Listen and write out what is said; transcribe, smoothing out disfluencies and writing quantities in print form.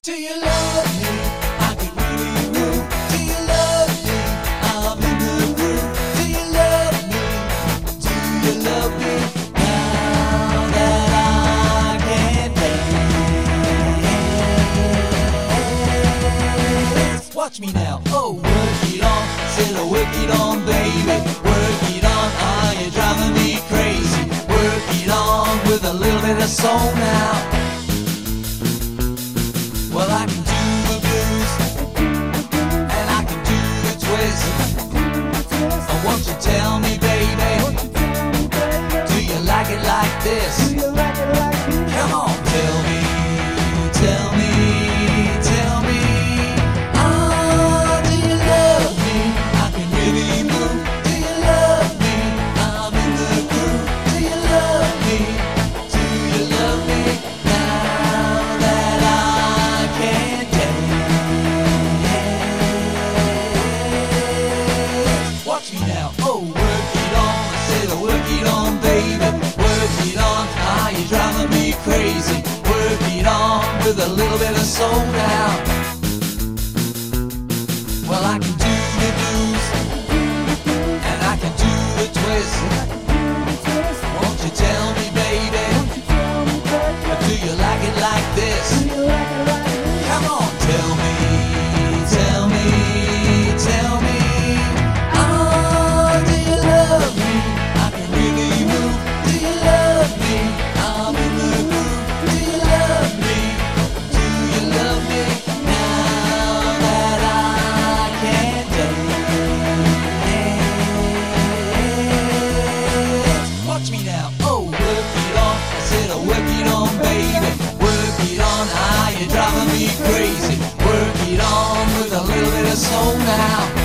Do you love me? I can really move. Do you love me? I'm in the groove. Do you love me? Do you love me? Now that I can dance. Watch me now. Oh, work it on. Said I work it on, baby. Work it on. Ah, you're driving me crazy. Work it on with a little bit of soul now. Well, I can do the blues, and I can do the twist. Oh, won't you tell me, baby, do you like it like this? Come on, tell me, tell me, tell me. Ah, do you love me? I can really move. Do you love me? I'm in the groove. Do you love me? Do you love me? Watch me now, oh, work it on. I said, oh, work it on, baby. Work it on, ah, you're driving me crazy. Work it on with a little bit of soul now. Well, I can do the blues, and I can do the twist. Won't you tell me, baby, do you like it like this? Come on, tell me, tell me, tell me. Watch me now, oh, work it on. I said, oh, work it on, baby. Work it on, ah, you're driving me crazy. Work it on with a little bit of soul now.